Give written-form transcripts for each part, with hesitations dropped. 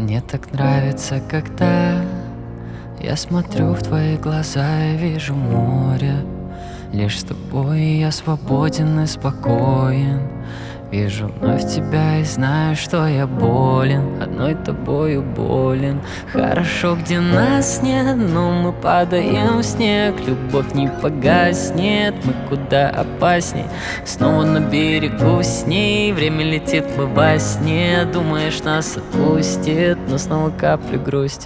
Мне так нравится, когда я смотрю в твои глаза и вижу море. Лишь с тобой я свободен и спокоен. Вижу вновь тебя и знаю, что я болен, одной тобою болен. Хорошо, где нас нет, но мы падаем в снег. Любовь не погаснет, мы куда опасней. Снова на берегу с ней, время летит, мы во сне. Думаешь, нас отпустит, но снова капли грусти.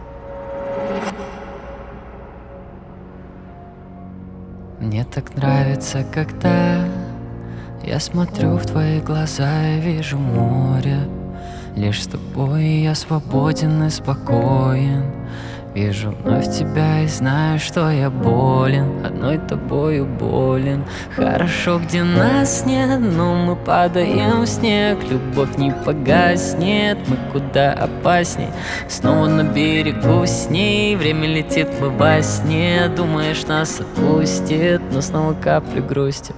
Мне так нравится, когда я смотрю в твои глаза и вижу море. Лишь с тобой я свободен и спокоен. Вижу вновь тебя и знаю, что я болен, одной тобою болен. Хорошо, где нас нет, но мы падаем в снег. Любовь не погаснет, мы куда опасней. Снова на берегу с ней, время летит, мы во сне. Думаешь, нас отпустит, но снова капли грусти.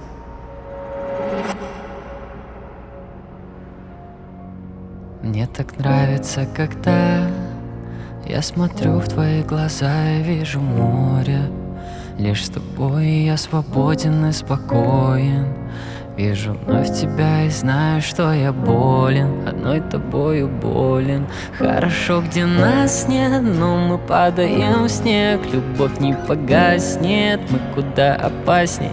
Мне так нравится, когда я смотрю в твои глаза и вижу море. Лишь с тобой я свободен и спокоен. Вижу вновь тебя и знаю, что я болен, одной тобою болен. Хорошо, где нас нет, но мы падаем в снег. Любовь не погаснет, мы куда опасней.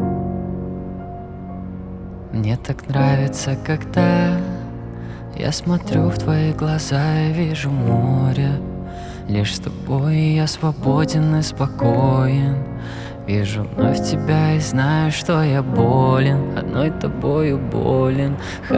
Мне так нравится, когда я смотрю в твои глаза и вижу море. Лишь с тобой я свободен и спокоен. Вижу вновь тебя и знаю, что я болен, одной тобою болен.